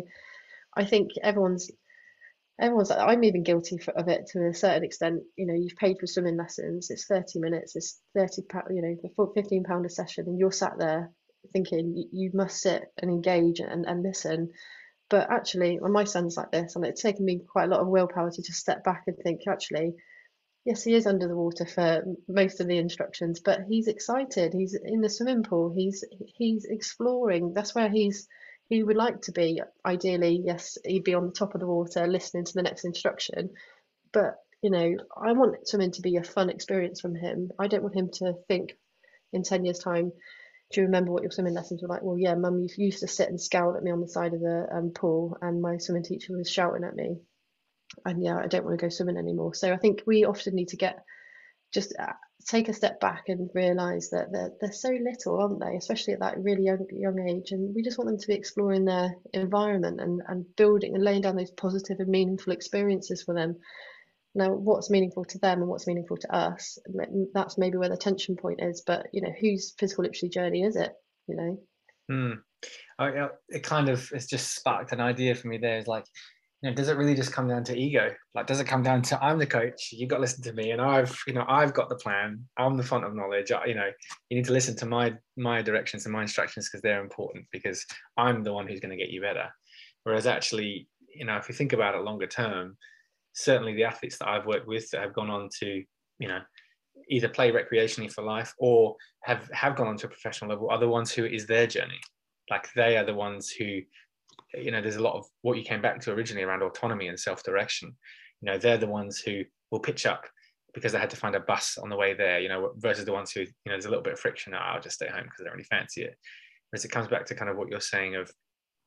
I think everyone's everyone's like, I'm even guilty for, of it to a certain extent. You know, you've paid for swimming lessons, it's thirty minutes, it's thirty pound, you know, the fifteen pound a session, and you're sat there thinking you, you must sit and engage and, and listen. But actually, when my son's like this, and it's taken me quite a lot of willpower to just step back and think, actually, yes, he is under the water for most of the instructions, but he's excited. He's in the swimming pool. He's he's exploring. That's where he's he would like to be. Ideally, yes, he'd be on the top of the water listening to the next instruction. But, you know, I want swimming to be a fun experience from him. I don't want him to think in ten years' time, do you remember what your swimming lessons were like? Well, yeah, mum, you used to sit and scowl at me on the side of the um, pool, and my swimming teacher was shouting at me. And yeah, I don't want to go swimming anymore. So I think we often need to get just uh, take a step back and realize that they're, they're so little, aren't they? Especially at that really young young age, and we just want them to be exploring their environment and and building and laying down those positive and meaningful experiences for them. Now, what's meaningful to them and what's meaningful to us, that's maybe where the tension point is. But, you know, whose physical literacy journey is it? You know. Mm. I, it kind of it's just sparked an idea for me there. Is like, you know, does it really just come down to ego? Like, does it come down to I'm the coach, you've got to listen to me, and I've, you know, I've got the plan, I'm the font of knowledge. I, you know, you need to listen to my my directions and my instructions because they're important, because I'm the one who's going to get you better. Whereas actually, you know, if you think about it longer term, certainly the athletes that I've worked with that have gone on to, you know, either play recreationally for life or have have gone on to a professional level are the ones who it is their journey. Like, they are the ones who, you know, there's a lot of what you came back to originally around autonomy and self-direction. You know, they're the ones who will pitch up because they had to find a bus on the way there, you know, versus the ones who, you know, there's a little bit of friction. Oh, I'll just stay home because I don't really fancy it. Whereas it comes back to kind of what you're saying of,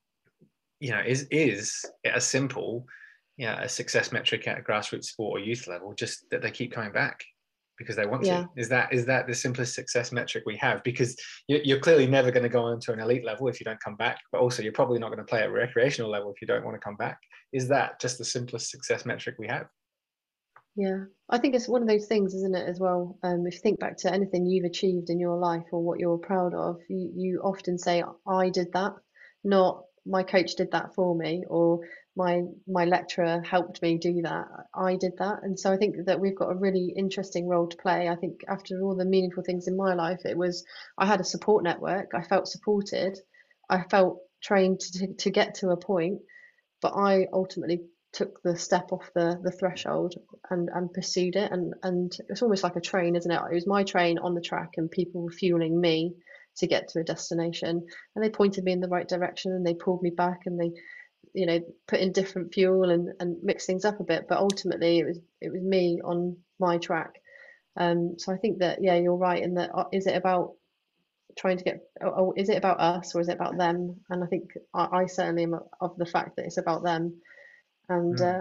you know, is is it a simple, yeah, a success metric at a grassroots sport or youth level, just that they keep coming back because they want Yeah. to? Is that is that the simplest success metric we have? Because you're, you're clearly never going to go on to an elite level if you don't come back, but also you're probably not going to play at a recreational level if you don't want to come back. Is that just the simplest success metric we have? Yeah, I think it's one of those things, isn't it, as well? Um, if you think back to anything you've achieved in your life or what you're proud of, you, you often say, I did that, not my coach did that for me, or my my lecturer helped me do that. I did that. And so I think that we've got a really interesting role to play. I think after all the meaningful things in my life, it was I had a support network, I felt supported, I felt trained to, to get to a point, but I ultimately took the step off the the threshold and and pursued it, and and it's almost like a train, isn't it? It was my train on the track and people were fueling me to get to a destination, and they pointed me in the right direction and they pulled me back and they, you know, put in different fuel and and mix things up a bit, but ultimately it was it was me on my track. Um so I think that, yeah, you're right in that, uh, is it about trying to get, oh, is it about us or is it about them? And I think I, I certainly am of the fact that it's about them. And Mm. uh,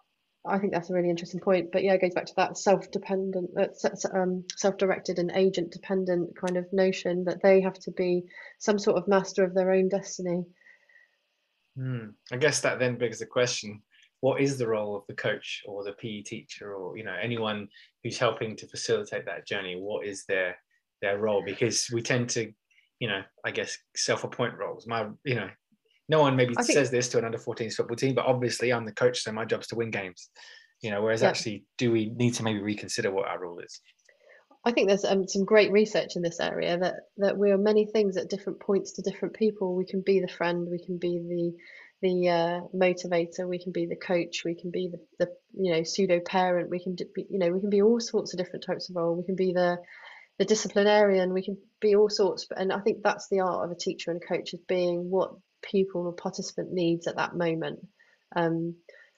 I think that's a really interesting point. But yeah, it goes back to that self-dependent, uh, um, self-directed and agent-dependent kind of notion that they have to be some sort of master of their own destiny. Mm. I guess that then begs the question, what is the role of the coach or the P E teacher, or, you know, anyone who's helping to facilitate that journey? What is their their role? Because we tend to, you know, I guess, self-appoint roles. My, you know, no one maybe I think, says this to an under fourteens football team, but obviously I'm the coach, so my job's to win games. You know, whereas yeah, actually, do we need to maybe reconsider what our role is? I think there's um, some great research in this area that that we're many things at different points to different people. We can be the friend, we can be the the uh, motivator, we can be the coach, we can be the, the you know pseudo parent, we can be, you know we can be all sorts of different types of role. We can be the the disciplinarian, we can be all sorts. And I think that's the art of a teacher and a coach, is being what pupil or participant needs at that moment. Um,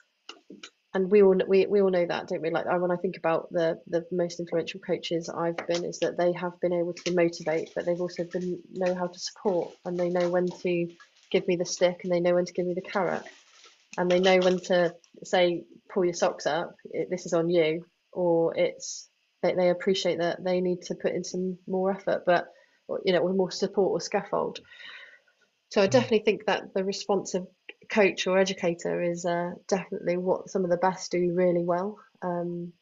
and we all we, we all know that, don't we? Like, when I think about the the most influential coaches I've been, is that they have been able to motivate, but they've also been know how to support, and they know when to give me the stick, and they know when to give me the carrot, and they know when to say, pull your socks up, it, this is on you, or it's they, they appreciate that they need to put in some more effort, but, you know, or more support or scaffold. So I definitely think that the responsive coach or educator is uh, definitely what some of the best do really well. Um,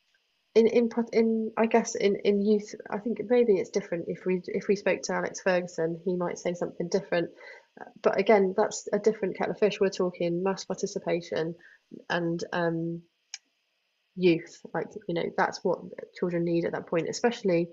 in in in I guess in in youth, I think maybe it's different. If we if we spoke to Alex Ferguson, he might say something different. But again, that's a different kettle of fish. We're talking mass participation and um, youth. Like, you know, that's what children need at that point, especially,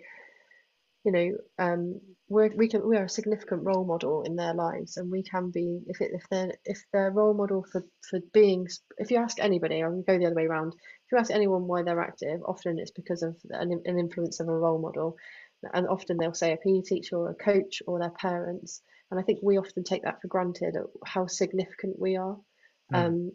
you know, um, we're we can we are a significant role model in their lives, and we can be, if it, if they're if they're role model for for being. If you ask anybody, I'll go the other way around. If you ask anyone why they're active, often it's because of an, an influence of a role model, and often they'll say a P E teacher or a coach or their parents. And I think we often take that for granted, how significant we are. Mm. Um,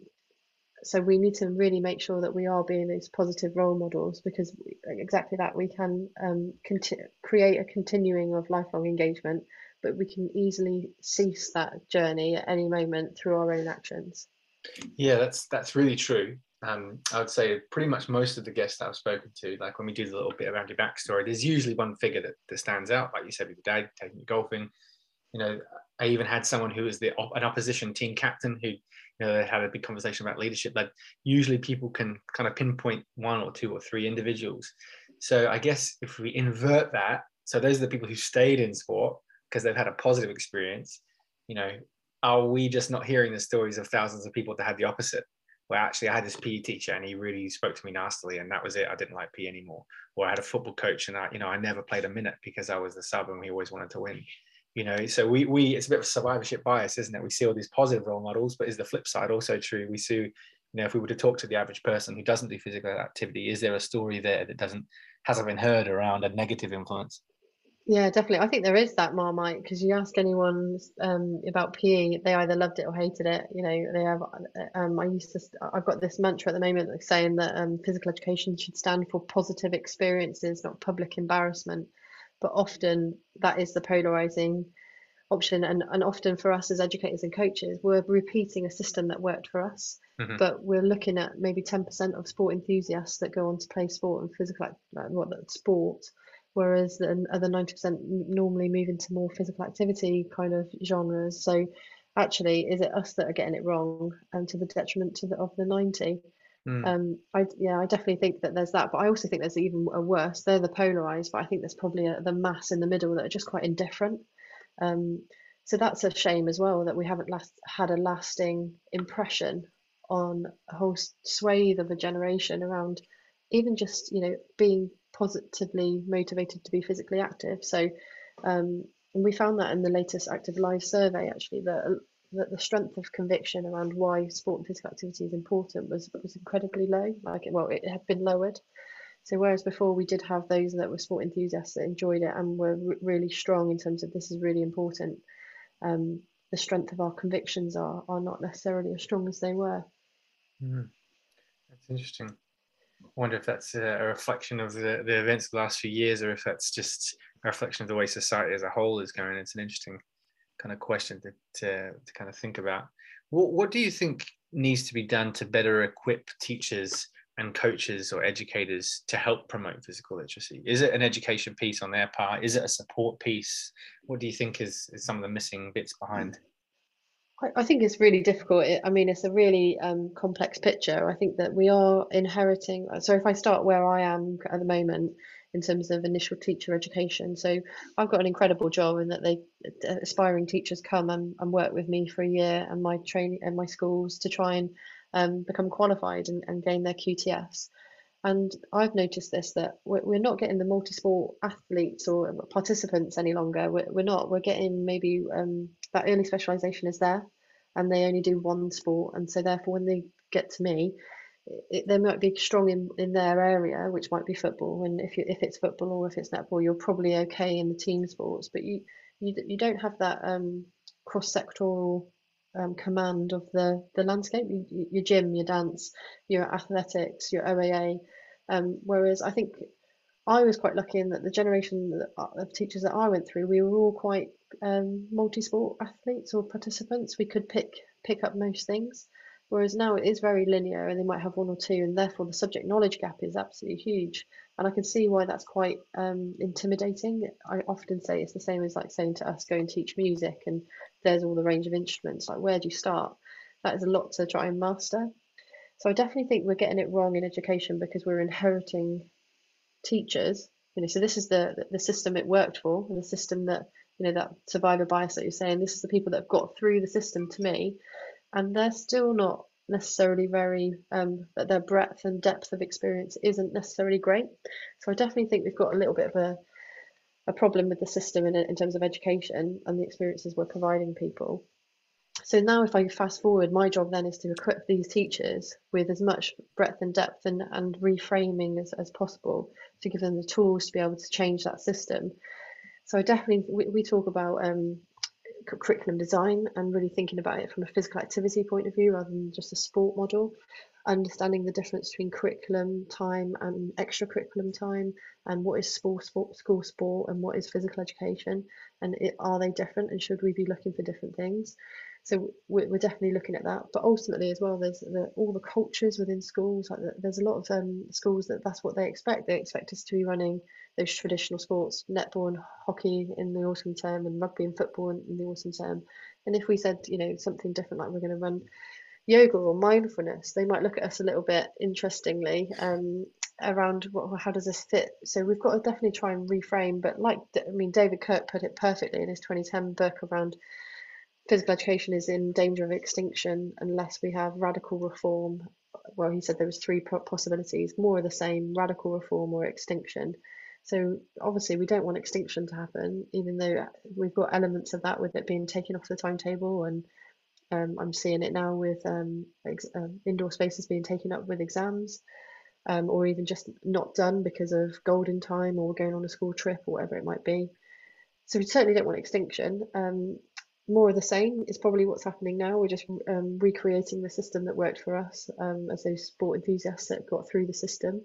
so we need to really make sure that we are being these positive role models, because exactly that, we can um, conti- create a continuing of lifelong engagement, but we can easily cease that journey at any moment through our own actions. Yeah, that's that's really true. Um, I would say pretty much most of the guests that I've spoken to, like when we do the little bit around your backstory, there's usually one figure that, that stands out. Like you said, with your dad taking you golfing. You know, I even had someone who was the an opposition team captain who, you know, they had a big conversation about leadership. Like, usually people can kind of pinpoint one or two or three individuals. So I guess if we invert that, so those are the people who stayed in sport because they've had a positive experience. You know, are we just not hearing the stories of thousands of people that had the opposite? Where actually I had this P E teacher and he really spoke to me nastily, and that was it. I didn't like P E anymore. Or I had a football coach and I, you know, I never played a minute because I was the sub and we always wanted to win. You know, so we we it's a bit of a survivorship bias, isn't it? We see all these positive role models, but is the flip side also true? We see, you know, if we were to talk to the average person who doesn't do physical activity, is there a story there that doesn't hasn't been heard around a negative influence? Yeah, definitely. I think there is that Marmite, because you ask anyone um, about P E, they either loved it or hated it. You know, they have. Um, I used to. I've got this mantra at the moment, like, saying that um, physical education should stand for positive experiences, not public embarrassment. But often that is the polarizing option, and and often for us as educators and coaches, we're repeating a system that worked for us. Mm-hmm. But we're looking at maybe ten percent of sport enthusiasts that go on to play sport and physical, like, what sport, whereas the other ninety percent normally move into more physical activity kind of genres. So actually, is it us that are getting it wrong, and to the detriment to the, of the ninety? Mm. Um, I yeah, I definitely think that there's that, but I also think there's even a worse. They're the polarized, but I think there's probably a, the mass in the middle that are just quite indifferent. Um, so that's a shame as well, that we haven't last, had a lasting impression on a whole swathe of a generation around even just, you know, being positively motivated to be physically active. So um, and we found that in the latest Active Lives survey, actually, that that the strength of conviction around why sport and physical activity is important was was incredibly low. Like, well, it had been lowered. So whereas before we did have those that were sport enthusiasts that enjoyed it and were r- really strong in terms of this is really important, um, the strength of our convictions are are not necessarily as strong as they were. Mm. That's interesting. I wonder if that's a, a reflection of the, the events of the last few years, or if that's just a reflection of the way society as a whole is going. It's an interesting kind of question to, to, to kind of think about. What, what do you think needs to be done to better equip teachers and coaches or educators to help promote physical literacy? Is it an education piece on their part? Is it a support piece? What do you think is, is some of the missing bits behind? I, I think it's really difficult. It, I mean, it's a really um, complex picture. I think that we are inheriting. So if I start where I am at the moment in terms of initial teacher education, so I've got an incredible job in that they aspiring teachers come and, and work with me for a year and my training and my schools to try and um, become qualified and, and gain their Q T S. And I've noticed this that we're, we're not getting the multi-sport athletes or participants any longer. We're, we're not. We're getting maybe um, that early specialisation is there, and they only do one sport, and so therefore when they get to me, it, they might be strong in, in their area, which might be football. And if you if it's football or if it's netball, you're probably okay in the team sports, but you you you don't have that um, cross-sectoral um, command of the the landscape. You, you, your gym, your dance, your athletics, your O A A. Um, whereas I think I was quite lucky in that the generation of teachers that I went through, we were all quite um, multi-sport athletes or participants. We could pick pick up most things, whereas now it is very linear, and they might have one or two, and therefore the subject knowledge gap is absolutely huge. And I can see why that's quite um, intimidating. I often say it's the same as like saying to us, go and teach music, and there's all the range of instruments. Like, where do you start? That is a lot to try and master. So I definitely think we're getting it wrong in education because we're inheriting teachers. You know, so this is the the system it worked for, the system that, you know, that survivor bias that you're saying. This is the people that have got through the system to me, and they're still not necessarily very um that their breadth and depth of experience isn't necessarily great. So I definitely think we've got a little bit of a a problem with the system in in terms of education and the experiences we're providing people. So now if I fast forward, my job then is to equip these teachers with as much breadth and depth and, and reframing as, as possible to give them the tools to be able to change that system. So I definitely, we, we talk about um, curriculum design and really thinking about it from a physical activity point of view rather than just a sport model, understanding the difference between curriculum time and extracurriculum time, and what is sport, sport, school sport, and what is physical education, and it, are they different, and should we be looking for different things? So we're, we're definitely looking at that. But ultimately as well, there's the, all the cultures within schools. Like the, there's a lot of um, schools that that's what they expect. They expect us to be running those traditional sports, netball and hockey in the autumn term, and rugby and football in, in the autumn term. And if we said, you know, something different, like we're going to run yoga or mindfulness, they might look at us a little bit interestingly um, around what, how does this fit. So we've got to definitely try and reframe. But like, I mean, David Kirk put it perfectly in his twenty ten book around physical education is in danger of extinction unless we have radical reform. Well, he said there was three possibilities: more of the same, radical reform, or extinction. So obviously we don't want extinction to happen, even though we've got elements of that with it being taken off the timetable. And um, I'm seeing it now with um, um, indoor spaces being taken up with exams, um, or even just not done because of golden time or going on a school trip or whatever it might be. So we certainly don't want extinction. Um, more of the same is probably what's happening now. We're just um, recreating the system that worked for us um, as those sport enthusiasts that got through the system.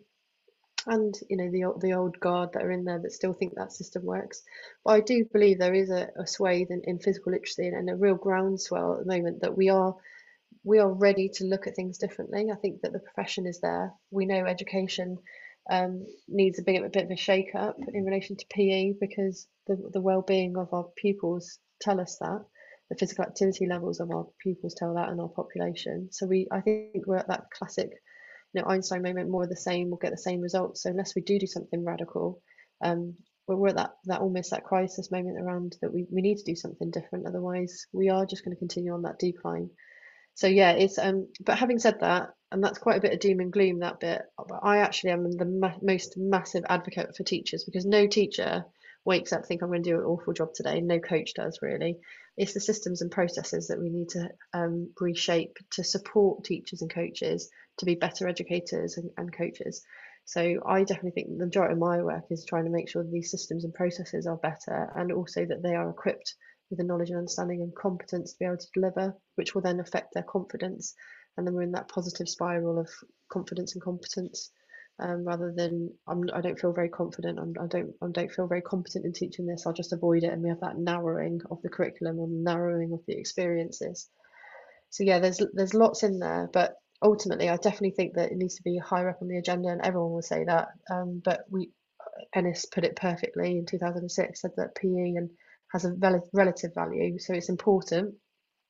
And, you know, the, the old guard that are in there that still think that system works. But I do believe there is a, a swathe in, in physical literacy and, and a real groundswell at the moment that we are we are ready to look at things differently. I think that the profession is there. We know education um, needs a bit, a bit of a shake up in relation to P E because the, the well-being of our pupils tell us that. The physical activity levels of our pupils tell that, and our population. So we, I think we're at that classic, you know, Einstein moment, more of the same, we'll get the same results. So unless we do do something radical, um, we're at that, that almost that crisis moment around that we, we need to do something different. Otherwise, we are just going to continue on that decline. So yeah, it's um. But having said that, and that's quite a bit of doom and gloom, that bit. But I actually am the ma most massive advocate for teachers, because no teacher wakes up think I'm going to do an awful job today. No coach does, really. It's the systems and processes that we need to um, reshape to support teachers and coaches to be better educators and, and coaches. So I definitely think the majority of my work is trying to make sure that these systems and processes are better, and also that they are equipped with the knowledge and understanding and competence to be able to deliver, which will then affect their confidence. And then we're in that positive spiral of confidence and competence, um, rather than I'm, I don't feel very confident, I'm, I don't I don't feel very competent in teaching this, I'll just avoid it. And we have that narrowing of the curriculum and narrowing of the experiences. So yeah, there's there's lots in there, but ultimately I definitely think that it needs to be higher up on the agenda, and everyone will say that. Um, but we, Ennis put it perfectly in two thousand six, said that P E and has a rel relative value, so it's important,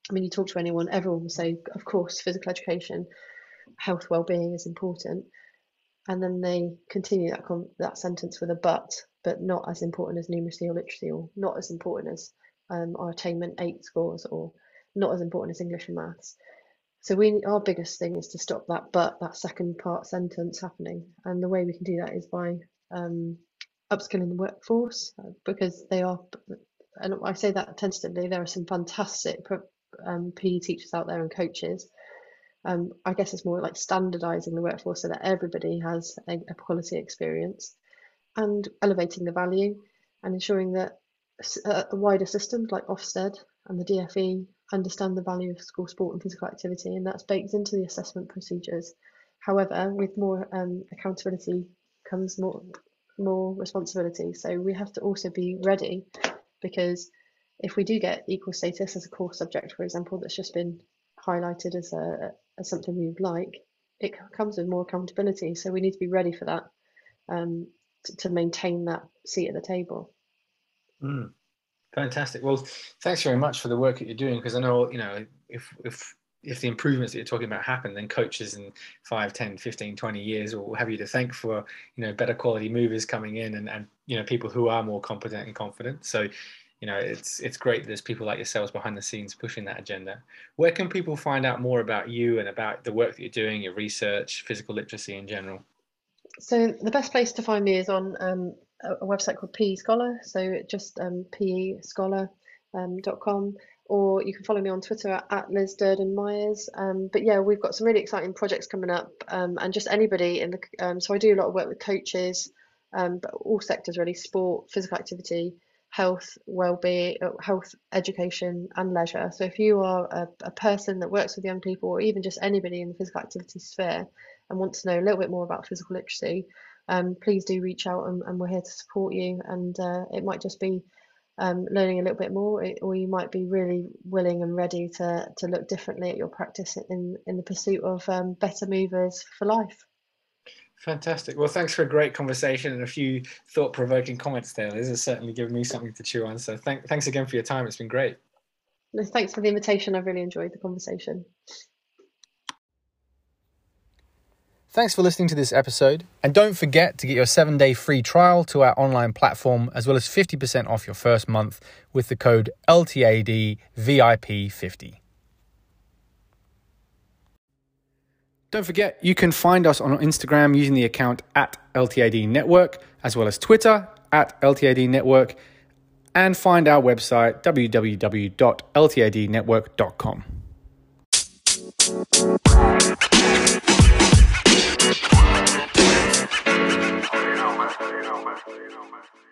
I mean, you talk to anyone, everyone will say, of course, physical education, health, well-being is important. And then they continue that com- that sentence with a but, but not as important as numeracy or literacy, or not as important as um, our attainment eight scores, or not as important as English and maths. So we, our biggest thing is to stop that but, that second part sentence happening. And the way we can do that is by um, upskilling the workforce, because they are, and I say that tentatively, there are some fantastic um, P E teachers out there and coaches. Um, I guess it's more like standardizing the workforce so that everybody has a, a quality experience, and elevating the value and ensuring that uh, wider systems like Ofsted and the D F E understand the value of school sport and physical activity, and that's baked into the assessment procedures. However, with more um, accountability comes more more responsibility. So we have to also be ready, because if we do get equal status as a core subject, for example, that's just been highlighted as a as something we would like, it comes with more accountability. So we need to be ready for that, um, to, to maintain that seat at the table. Mm. Fantastic. Well, thanks very much for the work that you're doing, because I know, you know, if if if the improvements that you're talking about happen, then coaches in five, ten, fifteen, twenty years will have you to thank for, you know, better quality movers coming in, and, and you know, people who are more competent and confident. So, you know, it's it's great that there's people like yourselves behind the scenes pushing that agenda. Where can people find out more about you and about the work that you're doing, your research, physical literacy in general? So the best place to find me is on um, a, a website called P E Scholar. So just um, P E scholar dot com, um, or you can follow me on Twitter at, at Liz Durden Myers. Um, but yeah, we've got some really exciting projects coming up, um, and just anybody in the. Um, so I do a lot of work with coaches, um, but all sectors really: sport, physical activity, health, well-being, health, education, and leisure. So if you are a, a person that works with young people, or even just anybody in the physical activity sphere, and want to know a little bit more about physical literacy, um, please do reach out, and, and we're here to support you. And uh, it might just be um, learning a little bit more, or you might be really willing and ready to to look differently at your practice in in the pursuit of um, better movers for life. Fantastic. Well, thanks for a great conversation and a few thought-provoking comments there. This has certainly given me something to chew on. So thank, thanks again for your time. It's been great. Thanks for the invitation. I've really enjoyed the conversation. Thanks for listening to this episode. And don't forget to get your seven-day free trial to our online platform, as well as fifty percent off your first month with the code L T A D V I P fifty. Don't forget, you can find us on Instagram using the account at L T A D Network, as well as Twitter at L T A D Network, and find our website w w w dot l t a d network dot com. You know, man. You know, man. You know, man.